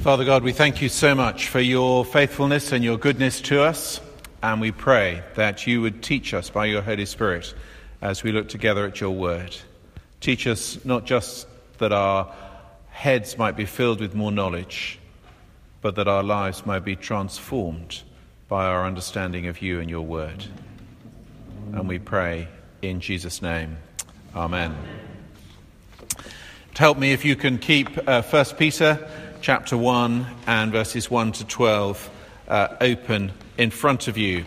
Father God, we thank you so much for your faithfulness and your goodness to us, and we pray that you would teach us by your Holy Spirit as we look together at your word. Teach us not just that our heads might be filled with more knowledge, but that our lives might be transformed by our understanding of you and your word. And we pray in Jesus' name. Amen. To help me, if you can keep 1 Peter chapter 1 and verses 1 to 12 open in front of you.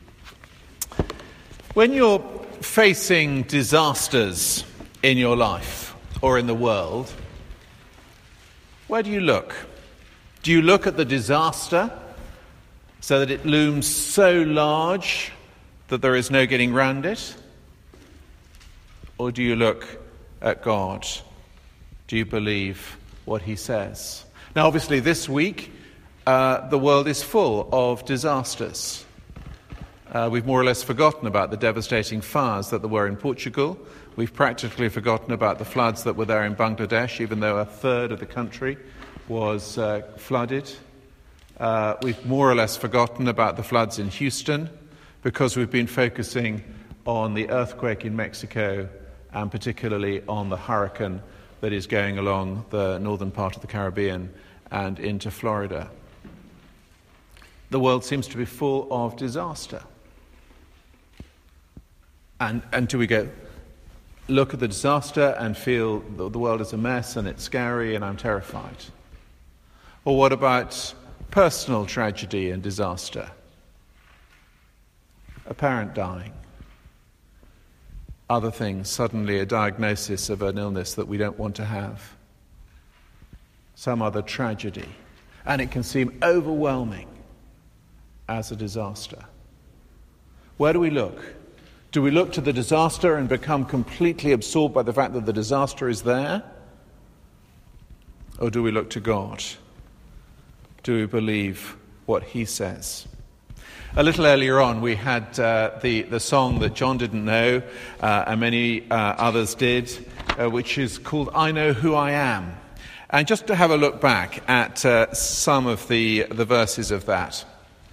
When you're facing disasters in your life or in the world, where do you look? Do you look at the disaster so that it looms so large that there is no getting round it? Or do you look at God? Do you believe what he says? Now, obviously, this week, the world is full of disasters. We've more or less forgotten about the devastating fires that there were in Portugal. We've practically forgotten about the floods that were there in Bangladesh, even though a third of the country was flooded. We've more or less forgotten about the floods in Houston because we've been focusing on the earthquake in Mexico and particularly on the hurricane that is going along the northern part of the Caribbean and into Florida. The world seems to be full of disaster. And do we go, look at the disaster and feel the world is a mess and it's scary and I'm terrified? Or what about personal tragedy and disaster? A parent dying. Other things, suddenly a diagnosis of an illness that we don't want to have. Some other tragedy. And it can seem overwhelming as a disaster. Where do we look? Do we look to the disaster and become completely absorbed by the fact that the disaster is there? Or do we look to God? Do we believe what he says? A little earlier on, we had the song that John didn't know, and many others did, which is called I Know Who I Am. And just to have a look back at some of the verses of that.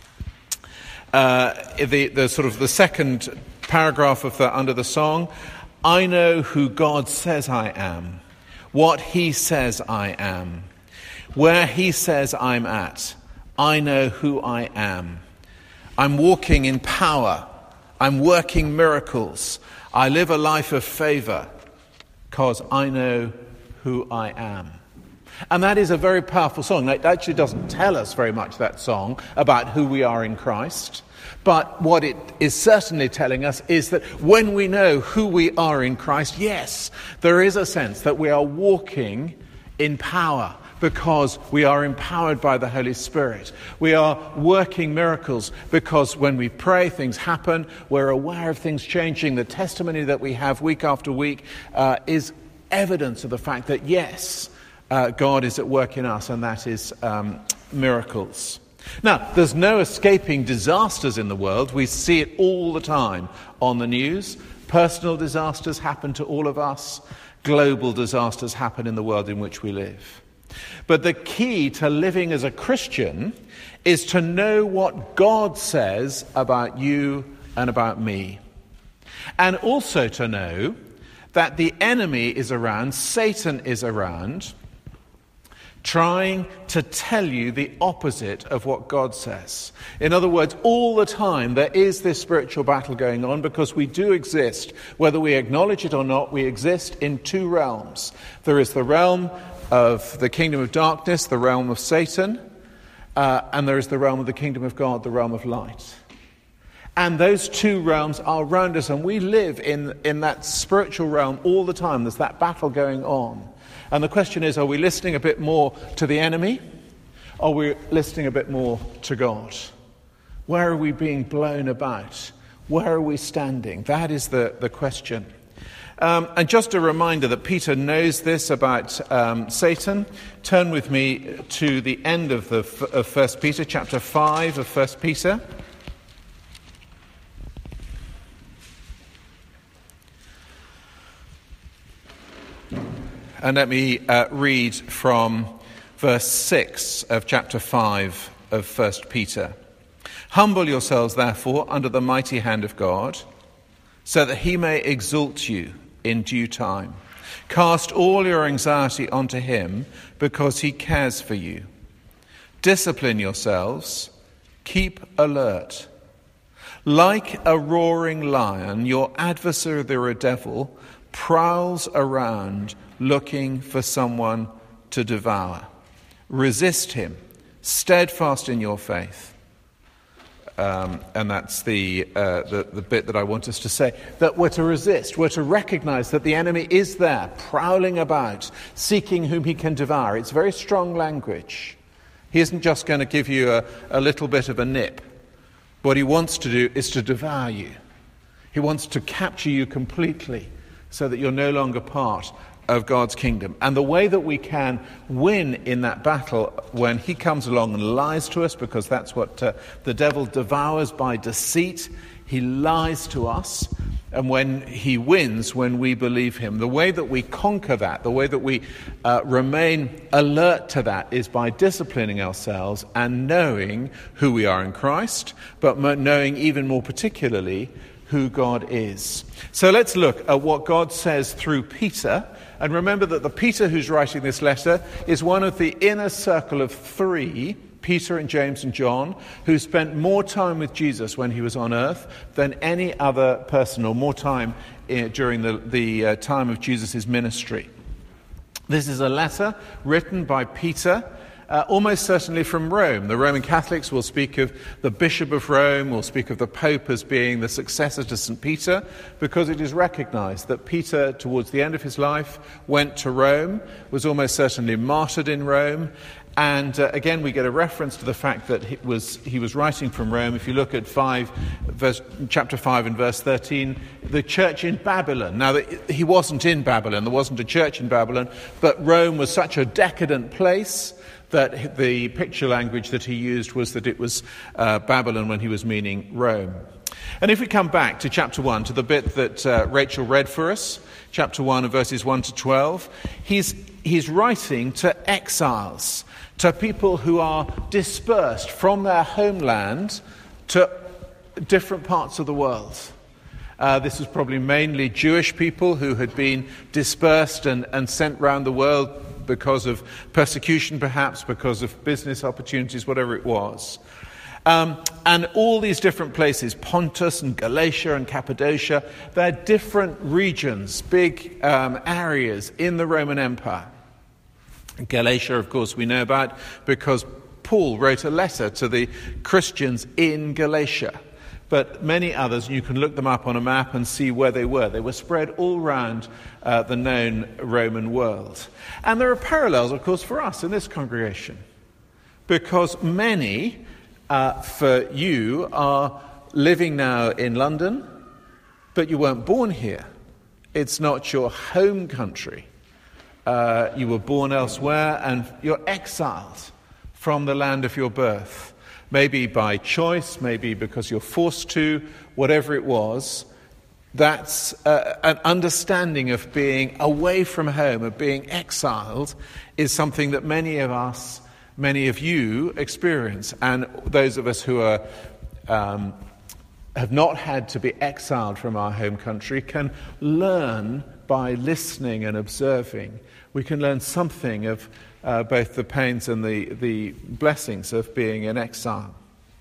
The sort of the second paragraph of under the song, I know who God says I am, what he says I am, where he says I'm at. I know who I am. I'm walking in power. I'm working miracles. I live a life of favor because I know who I am. And that is a very powerful song. It actually doesn't tell us very much, that song, about who we are in Christ. But what it is certainly telling us is that when we know who we are in Christ, yes, there is a sense that we are walking in power because we are empowered by the Holy Spirit. We are working miracles because when we pray, things happen. We're aware of things changing. The testimony that we have week after week is evidence of the fact that, yes, God is at work in us, and that is miracles. Now, there's no escaping disasters in the world. We see it all the time on the news. Personal disasters happen to all of us. Global disasters happen in the world in which we live. But the key to living as a Christian is to know what God says about you and about me. And also to know that the enemy is around, Satan is around, trying to tell you the opposite of what God says. In other words, all the time there is this spiritual battle going on because we do exist, whether we acknowledge it or not, we exist in two realms. There is the realm of the kingdom of darkness, the realm of Satan, and there is the realm of the kingdom of God, the realm of light. And those two realms are around us, and we live in that spiritual realm all the time. There's that battle going on. And the question is, are we listening a bit more to the enemy? Or are we listening a bit more to God? Where are we being blown about? Where are we standing? That is the question. And just a reminder that Peter knows this about Satan. Turn with me to the end of 1 Peter, chapter 5 of 1 Peter. And let me read from verse 6 of chapter 5 of 1 Peter. Humble yourselves, therefore, under the mighty hand of God, so that he may exalt you in due time. Cast all your anxiety onto him, because he cares for you. Discipline yourselves, keep alert. Like a roaring lion, your adversary, the devil, prowls around looking for someone to devour. Resist him, steadfast in your faith. And that's the bit that I want us to say, that we're to resist, we're to recognize that the enemy is there, prowling about, seeking whom he can devour. It's very strong language. He isn't just going to give you a little bit of a nip. What he wants to do is to devour you. He wants to capture you completely so that you're no longer part of God's kingdom. And the way that we can win in that battle when he comes along and lies to us, because that's what the devil devours by deceit, he lies to us. And when he wins, when we believe him, the way that we conquer that, the way that we remain alert to that, is by disciplining ourselves and knowing who we are in Christ, but knowing even more particularly who God is. So let's look at what God says through Peter. And remember that the Peter who's writing this letter is one of the inner circle of three, Peter and James and John, who spent more time with Jesus when he was on earth than any other person, or more time during the time of Jesus' ministry. This is a letter written by Peter, almost certainly from Rome. The Roman Catholics will speak of the Bishop of Rome, will speak of the Pope as being the successor to St. Peter, because it is recognized that Peter, towards the end of his life, went to Rome, was almost certainly martyred in Rome. And again, we get a reference to the fact that he was writing from Rome. If you look at chapter 5 and verse 13, the church in Babylon. Now, he wasn't in Babylon, there wasn't a church in Babylon, but Rome was such a decadent place that the picture language that he used was that it was Babylon when he was meaning Rome. And if we come back to chapter 1, to the bit that Rachel read for us, chapter 1 and verses 1 to 12, he's writing to exiles, to people who are dispersed from their homeland to different parts of the world. This was probably mainly Jewish people who had been dispersed and sent around the world because of persecution, perhaps, because of business opportunities, whatever it was. And all these different places, Pontus and Galatia and Cappadocia, they're different regions, big areas in the Roman Empire. Galatia, of course, we know about because Paul wrote a letter to the Christians in Galatia. But many others, you can look them up on a map and see where they were. They were spread all around the known Roman world. And there are parallels, of course, for us in this congregation. Because many, for you, are living now in London, but you weren't born here. It's not your home country. You were born elsewhere, and you're exiled from the land of your birth. Maybe by choice, maybe because you're forced to, whatever it was. That's an understanding of being away from home, of being exiled, is something that many of us, many of you experience. And those of us who are have not had to be exiled from our home country can learn by listening and observing. We can learn something of both the pains and the blessings of being in exile.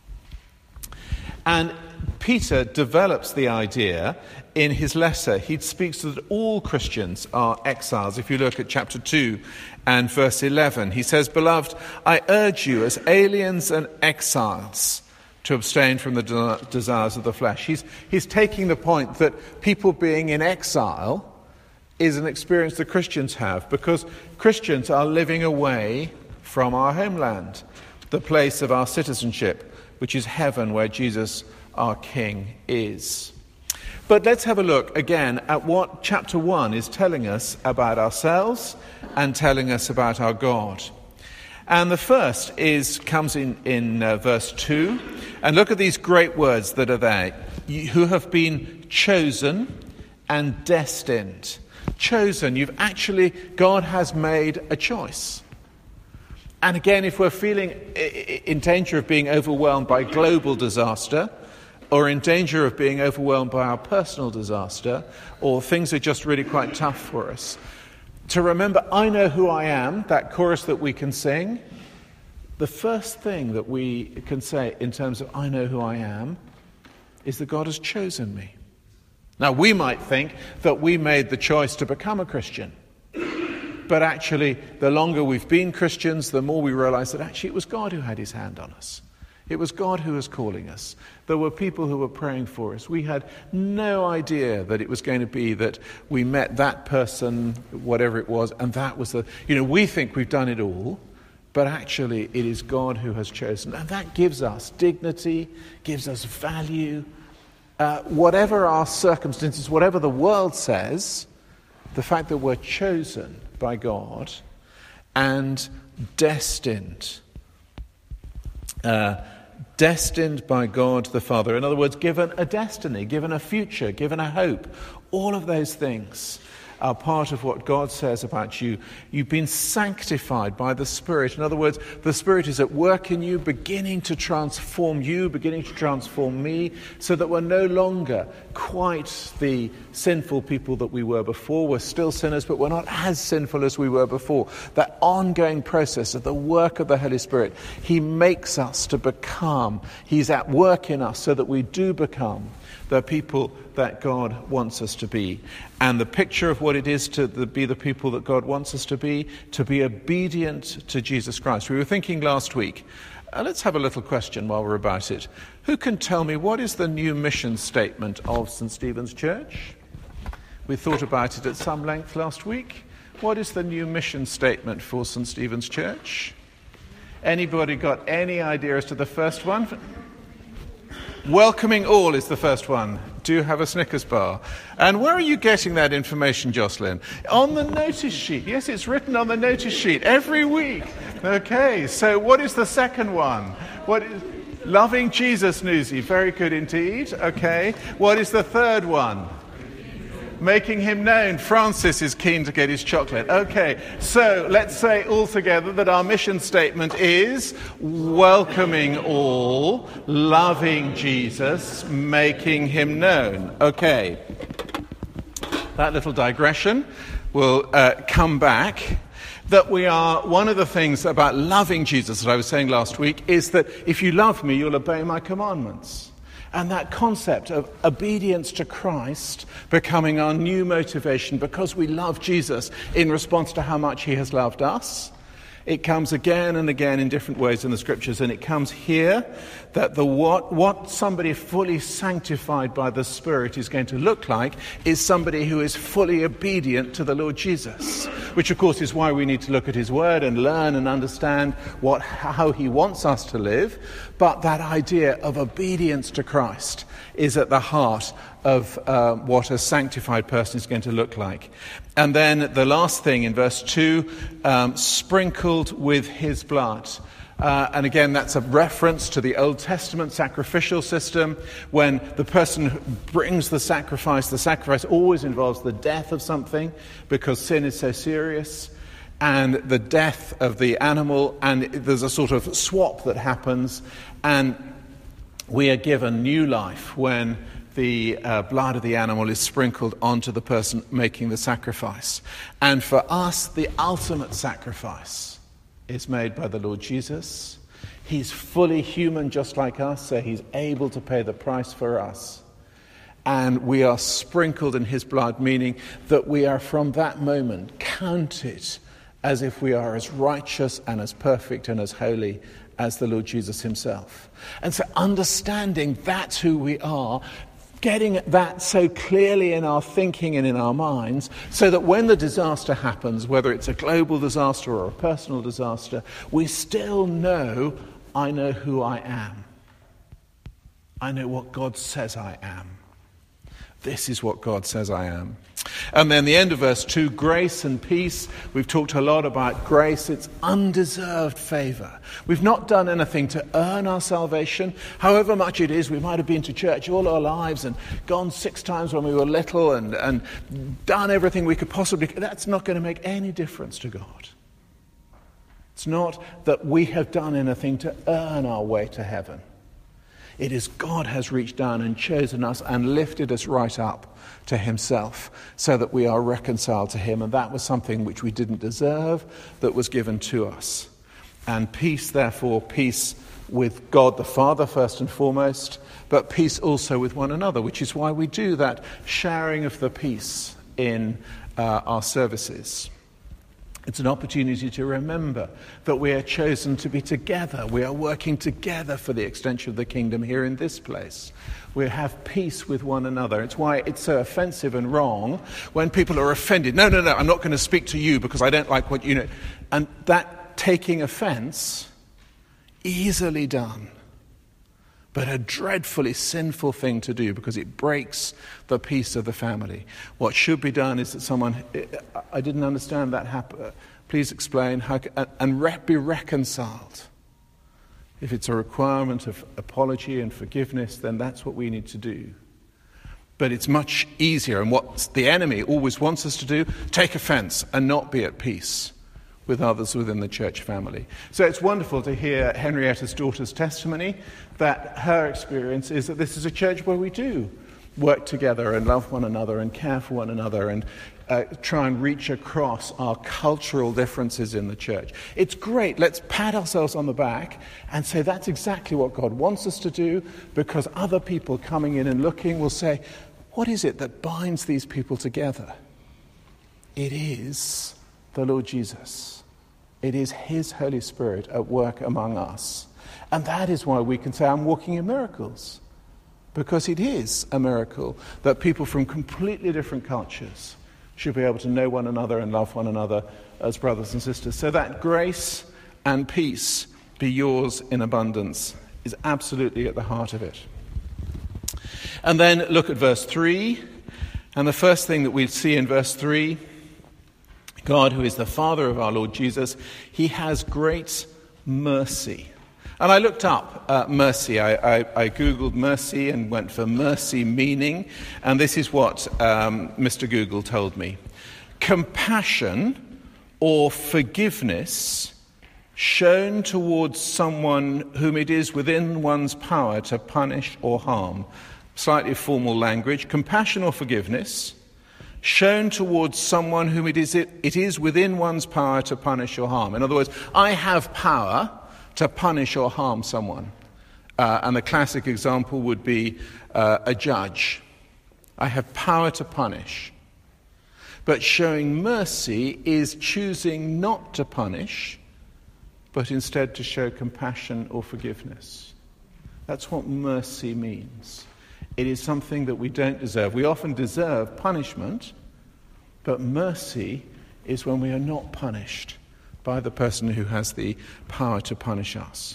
And Peter develops the idea in his letter. He speaks that all Christians are exiles. If you look at chapter 2 and verse 11, he says, "Beloved, I urge you as aliens and exiles to abstain from the desires of the flesh." He's taking the point that people being in exile is an experience that Christians have, because Christians are living away from our homeland, the place of our citizenship, which is heaven, where Jesus, our King, is. But let's have a look again at what chapter 1 is telling us about ourselves and telling us about our God. And the first comes in verse 2. And look at these great words that are there. Who have been chosen and destined. Chosen, God has made a choice. And again, if we're feeling in danger of being overwhelmed by global disaster, or in danger of being overwhelmed by our personal disaster, or things are just really quite tough for us, to remember, I know who I am, that chorus that we can sing, the first thing that we can say in terms of I know who I am is that God has chosen me. Now, we might think that we made the choice to become a Christian, but actually, the longer we've been Christians, the more we realize that actually it was God who had his hand on us. It was God who was calling us. There were people who were praying for us. We had no idea that it was going to be that we met that person, whatever it was, and that was the... we think we've done it all, but actually it is God who has chosen. And that gives us dignity, gives us value. Whatever our circumstances, whatever the world says, the fact that we're chosen by God and destined by God the Father. In other words, given a destiny, given a future, given a hope. All of those things are part of what God says about you. You've been sanctified by the Spirit. In other words, the Spirit is at work in you, beginning to transform you, beginning to transform me, so that we're no longer quite the sinful people that we were before. We're still sinners, but we're not as sinful as we were before. That ongoing process of the work of the Holy Spirit, he makes us to become. He's at work in us so that we do become the people that God wants us to be. And the picture of what it is to be the people that God wants us to be obedient to Jesus Christ. We were thinking last week, let's have a little question while we're about it. Who can tell me what is the new mission statement of St. Stephen's Church? We thought about it at some length last week. What is the new mission statement for St. Stephen's Church? Anybody got any idea as to the first one? Welcoming all is the first one. Do have a Snickers bar. And where are you getting that information, Jocelyn? On the notice sheet. Yes, it's written on the notice sheet every week. Okay, so what is the second one? What is loving Jesus, Newsy? Very good indeed. Okay. What is the third one? Making him known. Francis is keen to get his chocolate. Okay, so let's say all together that our mission statement is welcoming all, loving Jesus, making him known. Okay, that little digression will come back. That we are, one of the things about loving Jesus that I was saying last week is that if you love me, you'll obey my commandments. And that concept of obedience to Christ becoming our new motivation because we love Jesus in response to how much he has loved us. It comes again and again in different ways in the Scriptures, and it comes here that what somebody fully sanctified by the Spirit is going to look like is somebody who is fully obedient to the Lord Jesus, which of course is why we need to look at his word and learn and understand how he wants us to live. But that idea of obedience to Christ is at the heart of what a sanctified person is going to look like. And then the last thing in verse 2, sprinkled with his blood. And again, that's a reference to the Old Testament sacrificial system. When the person brings the sacrifice always involves the death of something because sin is so serious. And the death of the animal, and there's a sort of swap that happens. And we are given new life when the blood of the animal is sprinkled onto the person making the sacrifice. And for us, the ultimate sacrifice is made by the Lord Jesus. He's fully human just like us, so he's able to pay the price for us. And we are sprinkled in his blood, meaning that we are from that moment counted as if we are as righteous and as perfect and as holy as the Lord Jesus himself. And so understanding that's who we are, getting that so clearly in our thinking and in our minds, so that when the disaster happens, whether it's a global disaster or a personal disaster, we still know, I know who I am. I know what God says I am. This is what God says I am. And then the end of verse 2, grace and peace. We've talked a lot about grace. It's undeserved favor. We've not done anything to earn our salvation. However much it is, we might have been to church all our lives and gone 6 times when we were little and done everything we could possibly. That's not going to make any difference to God. It's not that we have done anything to earn our way to heaven. It is God has reached down and chosen us and lifted us right up to himself so that we are reconciled to him. And that was something which we didn't deserve, that was given to us. And peace, therefore, peace with God the Father first and foremost, but peace also with one another, which is why we do that sharing of the peace in our services. It's an opportunity to remember that we are chosen to be together. We are working together for the extension of the kingdom here in this place. We have peace with one another. It's why it's so offensive and wrong when people are offended. No, I'm not going to speak to you because I don't like what you know. And that taking offense, easily done, but a dreadfully sinful thing to do because it breaks the peace of the family. What should be done is that someone, I didn't understand that happen. Please explain how, and be reconciled. If it's a requirement of apology and forgiveness, then that's what we need to do. But it's much easier, and what the enemy always wants us to do, take offense and not be at peace with others within the church family. So it's wonderful to hear Henrietta's daughter's testimony, that her experience is that this is a church where we do work together and love one another and care for one another and try and reach across our cultural differences in the church. It's great. Let's pat ourselves on the back and say that's exactly what God wants us to do, because other people coming in and looking will say, what is it that binds these people together? It is the Lord Jesus. It is his Holy Spirit at work among us. And that is why we can say, I'm walking in miracles. Because it is a miracle that people from completely different cultures should be able to know one another and love one another as brothers and sisters. So that grace and peace be yours in abundance is absolutely at the heart of it. And then look at verse 3. And the first thing that we see in verse 3, God, who is the Father of our Lord Jesus, he has great mercy. And I looked up mercy. I Googled mercy and went for mercy meaning. And this is what Mr. Google told me. Compassion or forgiveness shown towards someone whom it is within one's power to punish or harm. Slightly formal language. Compassion or forgiveness shown towards someone whom it is within one's power to punish or harm. In other words, I have power to punish or harm someone. And the classic example would be a judge. I have power to punish. But showing mercy is choosing not to punish, but instead to show compassion or forgiveness. That's what mercy means. It is something that we don't deserve. We often deserve punishment, but mercy is when we are not punished by the person who has the power to punish us.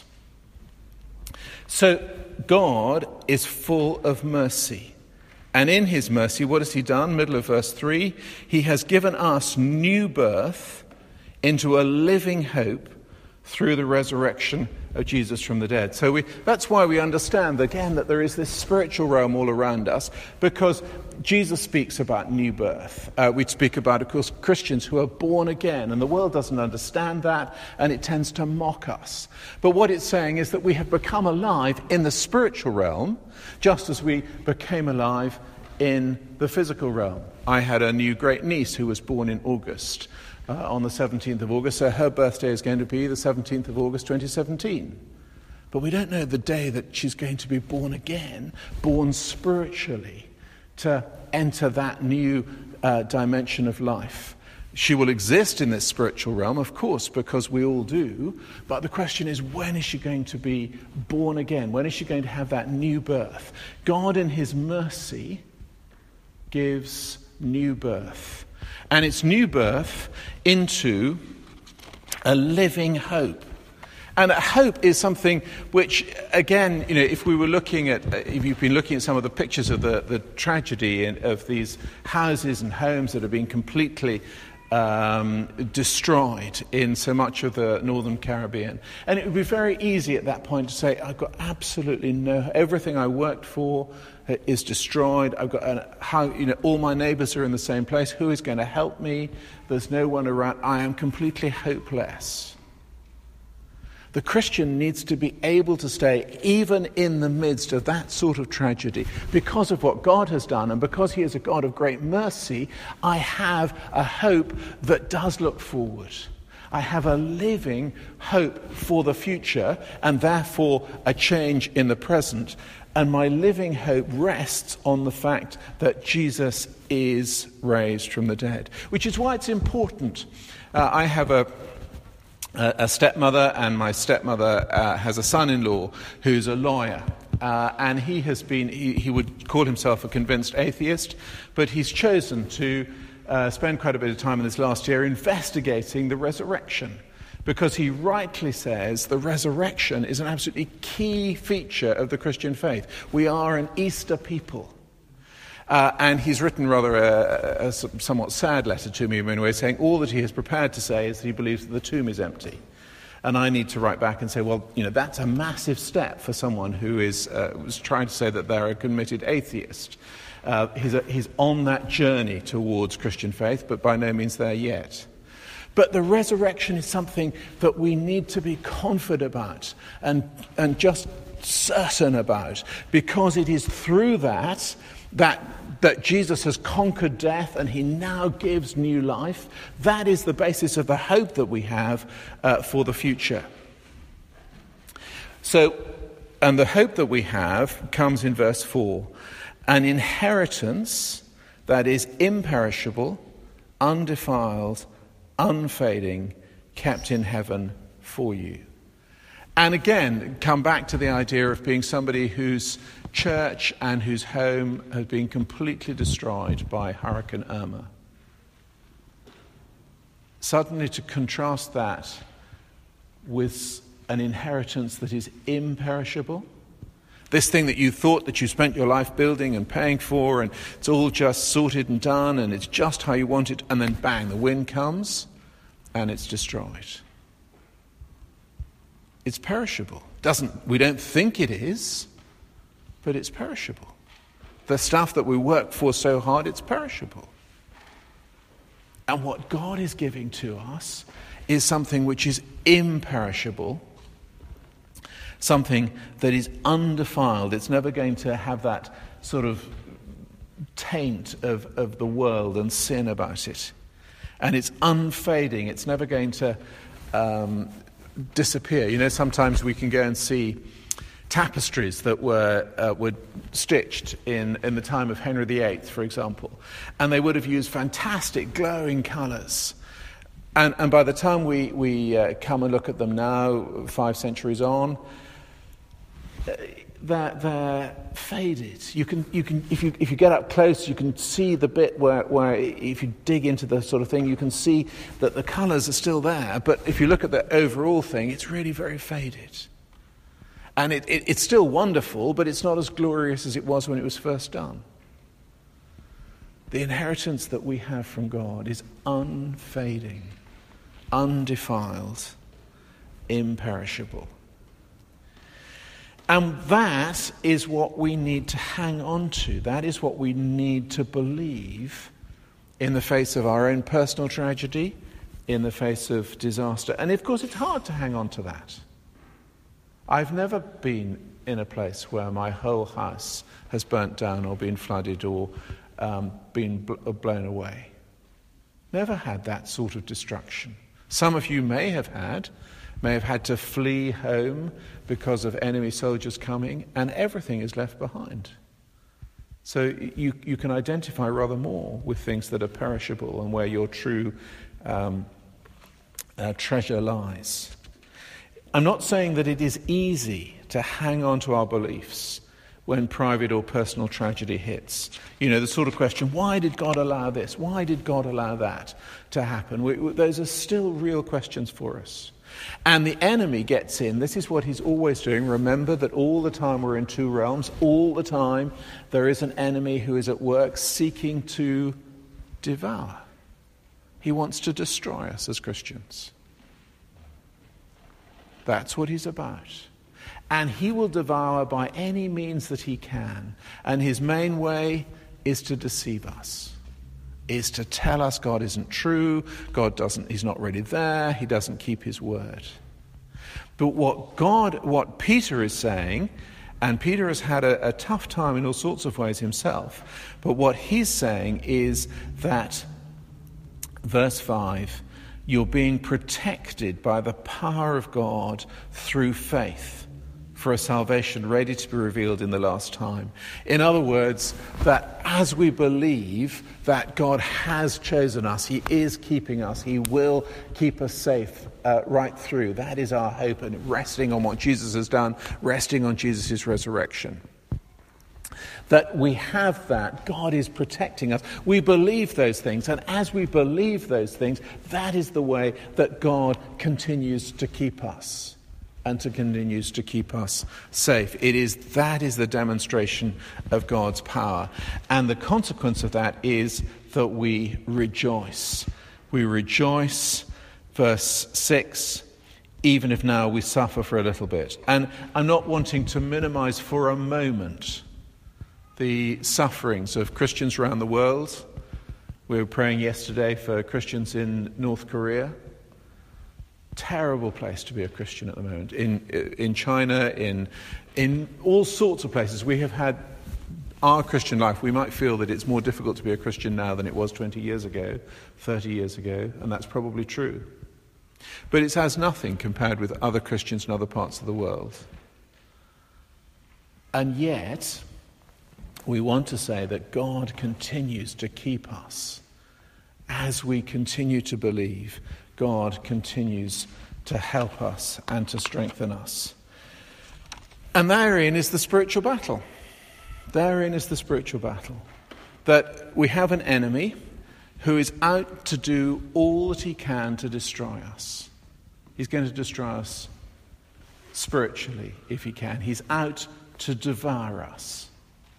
So God is full of mercy. And in his mercy, what has he done? Middle of verse 3, he has given us new birth into a living hope through the resurrection of Jesus from the dead. So that's why we understand, again, that there is this spiritual realm all around us, because Jesus speaks about new birth. We speak about, of course, Christians who are born again, and the world doesn't understand that, and it tends to mock us. But what it's saying is that we have become alive in the spiritual realm, just as we became alive in the physical realm. I had a new great niece who was born in August. On the 17th of August, so her birthday is going to be the 17th of August 2017. But we don't know the day that she's going to be born again, born spiritually, to enter that new dimension of life. She will exist in this spiritual realm, of course, because we all do, but the question is, when is she going to be born again? When is she going to have that new birth? God in his mercy gives new birth. And it's new birth into a living hope. And hope is something which, again, if we were looking at, if you've been looking at some of the pictures of the tragedy of these houses and homes that have been completely destroyed in so much of the Northern Caribbean. And it would be very easy at that point to say, I've got absolutely everything I worked for is destroyed. I've got all my neighbours are in the same place. Who is going to help me? There's no one around. I am completely hopeless. The Christian needs to be able to stay even in the midst of that sort of tragedy. Because of what God has done and because he is a God of great mercy, I have a hope that does look forward. I have a living hope for the future and therefore a change in the present. And my living hope rests on the fact that Jesus is raised from the dead, which is why it's important. I have a stepmother, and my stepmother has a son-in-law who's a lawyer. And he would call himself a convinced atheist, but he's chosen to spend quite a bit of time in this last year investigating the resurrection, because he rightly says the resurrection is an absolutely key feature of the Christian faith. We are an Easter people. And he's written rather a somewhat sad letter to me in many ways, saying all that he is prepared to say is that he believes that the tomb is empty. And I need to write back and say, well, that's a massive step for someone who was trying to say that they're a committed atheist. He's on that journey towards Christian faith, but by no means there yet. But the resurrection is something that we need to be confident about and just certain about, because it is through that Jesus has conquered death and he now gives new life. That is the basis of the hope that we have for the future. And the hope that we have comes in verse 4. An inheritance that is imperishable, undefiled, unfading, kept in heaven for you. And again, come back to the idea of being somebody whose church and whose home has been completely destroyed by Hurricane Irma. Suddenly to contrast that with an inheritance that is imperishable, this thing that you thought that you spent your life building and paying for, and it's all just sorted and done, and it's just how you want it, and then bang, the wind comes, and it's destroyed. It's perishable. We don't think it is, but it's perishable. The stuff that we work for so hard, it's perishable. And what God is giving to us is something which is imperishable, something that is undefiled. It's never going to have that sort of taint of the world and sin about it. And it's unfading. It's never going to disappear. Sometimes we can go and see tapestries that were stitched in the time of Henry VIII, for example, and they would have used fantastic glowing colours. And by the time we come and look at them now, 5 centuries on, they're faded. You can if you get up close, you can see the bit where if you dig into the sort of thing, you can see that the colours are still there. But if you look at the overall thing, it's really very faded. And it's still wonderful, but it's not as glorious as it was when it was first done. The inheritance that we have from God is unfading, undefiled, imperishable. And that is what we need to hang on to. That is what we need to believe in the face of our own personal tragedy, in the face of disaster. And of course, it's hard to hang on to that. I've never been in a place where my whole house has burnt down or been flooded or been blown away. Never had that sort of destruction. Some of you may have had to flee home because of enemy soldiers coming, and everything is left behind. So you can identify rather more with things that are perishable and where your true treasure lies. I'm not saying that it is easy to hang on to our beliefs when private or personal tragedy hits. The sort of question, why did God allow this? Why did God allow that to happen? Those are still real questions for us. And the enemy gets in. This is what he's always doing. Remember that all the time we're in two realms. All the time there is an enemy who is at work seeking to devour. He wants to destroy us as Christians. That's what he's about. And he will devour by any means that he can. And his main way is to deceive us. Is to tell us God isn't true, he's not really there, he doesn't keep his word. But what Peter is saying, and Peter has had a tough time in all sorts of ways himself, but what he's saying is that, verse 5, you're being protected by the power of God through faith for a salvation ready to be revealed in the last time. In other words, that as we believe that God has chosen us, he is keeping us, he will keep us safe right through. That is our hope, and resting on what Jesus has done, resting on Jesus' resurrection. That we have that, God is protecting us. We believe those things, and as we believe those things, that is the way that God continues to keep us and continues to keep us safe. That is the demonstration of God's power. And the consequence of that is that we rejoice. We rejoice, verse 6, even if now we suffer for a little bit. And I'm not wanting to minimize for a moment the sufferings of Christians around the world. We were praying yesterday for Christians in North Korea. Terrible place to be a Christian at the moment. In China, in all sorts of places. We have had our Christian life. We might feel that it's more difficult to be a Christian now than it was 20 years ago, 30 years ago, and that's probably true. But it's as nothing compared with other Christians in other parts of the world. And yet, we want to say that God continues to keep us. As we continue to believe, God continues to help us and to strengthen us. And therein is the spiritual battle. Therein is the spiritual battle. That we have an enemy who is out to do all that he can to destroy us. He's going to destroy us spiritually if he can. He's out to devour us.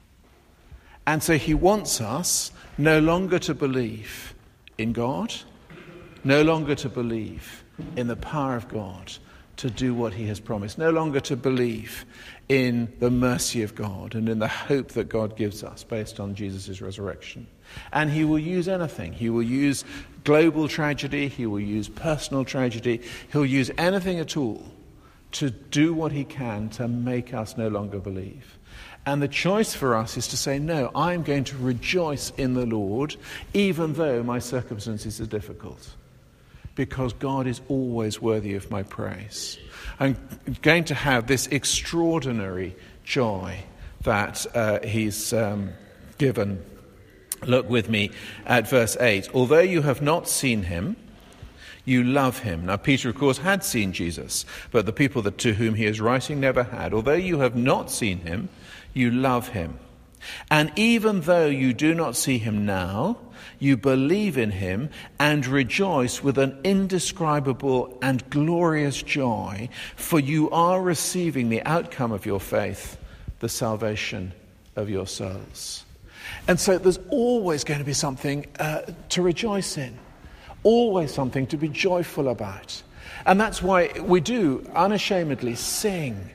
And so he wants us no longer to believe in God, no longer to believe in the power of God to do what he has promised, no longer to believe in the mercy of God and in the hope that God gives us based on Jesus' resurrection. And he will use anything. He will use global tragedy, he will use personal tragedy, he'll use anything at all to do what he can to make us no longer believe. And the choice for us is to say, no, I'm going to rejoice in the Lord, even though my circumstances are difficult, because God is always worthy of my praise. I'm going to have this extraordinary joy that he's given. Look with me at verse 8. Although you have not seen him, you love him. Now, Peter, of course, had seen Jesus, but the people to whom he is writing never had. Although you have not seen him, you love him. And even though you do not see him now, you believe in him and rejoice with an indescribable and glorious joy, for you are receiving the outcome of your faith, the salvation of your souls. And so there's always going to be something to rejoice in, always something to be joyful about. And that's why we do unashamedly sing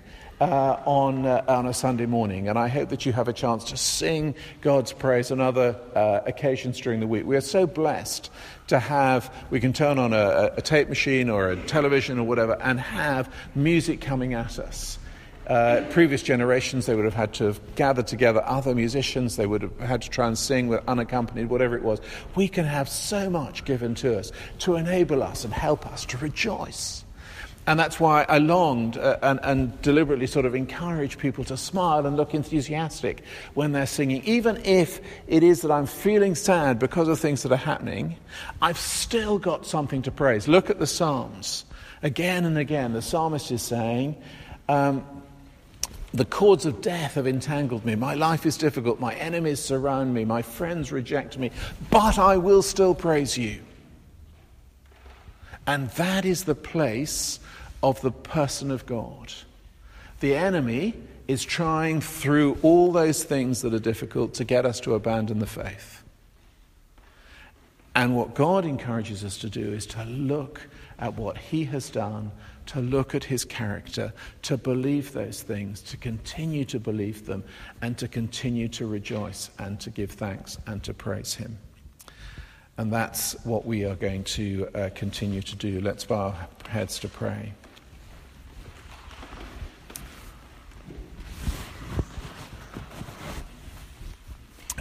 on a Sunday morning, and I hope that you have a chance to sing God's praise on other occasions during the week. We are so blessed to have, we can turn on a tape machine or a television or whatever and have music coming at us. Previous generations, they would have had to have gathered together other musicians, they would have had to try and sing with unaccompanied, whatever it was. We can have so much given to us to enable us and help us to rejoice. And that's why I longed and deliberately sort of encourage people to smile and look enthusiastic when they're singing. Even if it is that I'm feeling sad because of things that are happening, I've still got something to praise. Look at the Psalms. Again and again, the psalmist is saying, the cords of death have entangled me. My life is difficult. My enemies surround me. My friends reject me. But I will still praise you. And that is the place of the person of God. The enemy is trying through all those things that are difficult to get us to abandon the faith. And what God encourages us to do is to look at what he has done, to look at his character, to believe those things, to continue to believe them, and to continue to rejoice and to give thanks and to praise him. And that's what we are going to continue to do. Let's bow our heads to pray.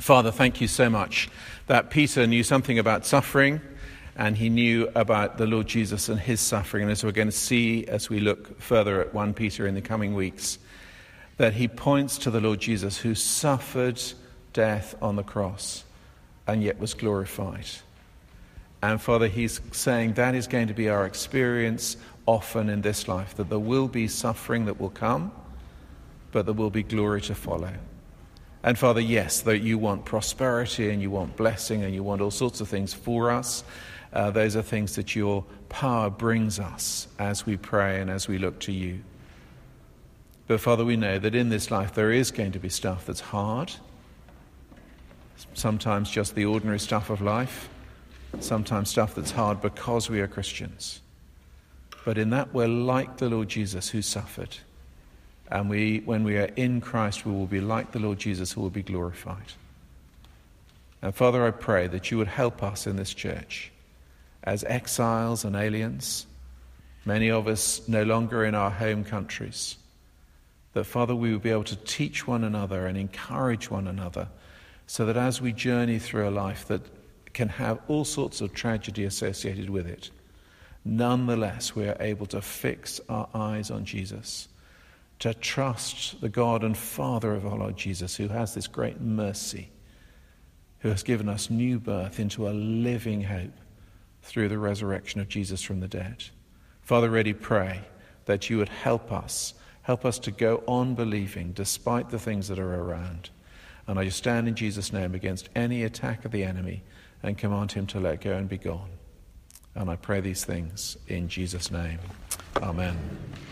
Father, thank you so much that Peter knew something about suffering, and he knew about the Lord Jesus and his suffering. And as we're going to see as we look further at 1 Peter in the coming weeks, that he points to the Lord Jesus who suffered death on the cross and yet was glorified. And Father, he's saying that is going to be our experience often in this life, that there will be suffering that will come, but there will be glory to follow. And Father, yes, that you want prosperity and you want blessing and you want all sorts of things for us. Those are things that your power brings us as we pray and as we look to you. But Father, we know that in this life there is going to be stuff that's hard. Sometimes just the ordinary stuff of life. Sometimes stuff that's hard because we are Christians. But in that we're like the Lord Jesus who suffered. And when we are in Christ, we will be like the Lord Jesus who will be glorified. And Father, I pray that you would help us in this church as exiles and aliens, many of us no longer in our home countries, that Father, we will be able to teach one another and encourage one another so that as we journey through a life that can have all sorts of tragedy associated with it, nonetheless we are able to fix our eyes on Jesus, to trust the God and Father of our Lord Jesus, who has this great mercy, who has given us new birth into a living hope through the resurrection of Jesus from the dead. Father, really pray that you would help us to go on believing despite the things that are around. And I just stand in Jesus' name against any attack of the enemy and command him to let go and be gone. And I pray these things in Jesus' name. Amen.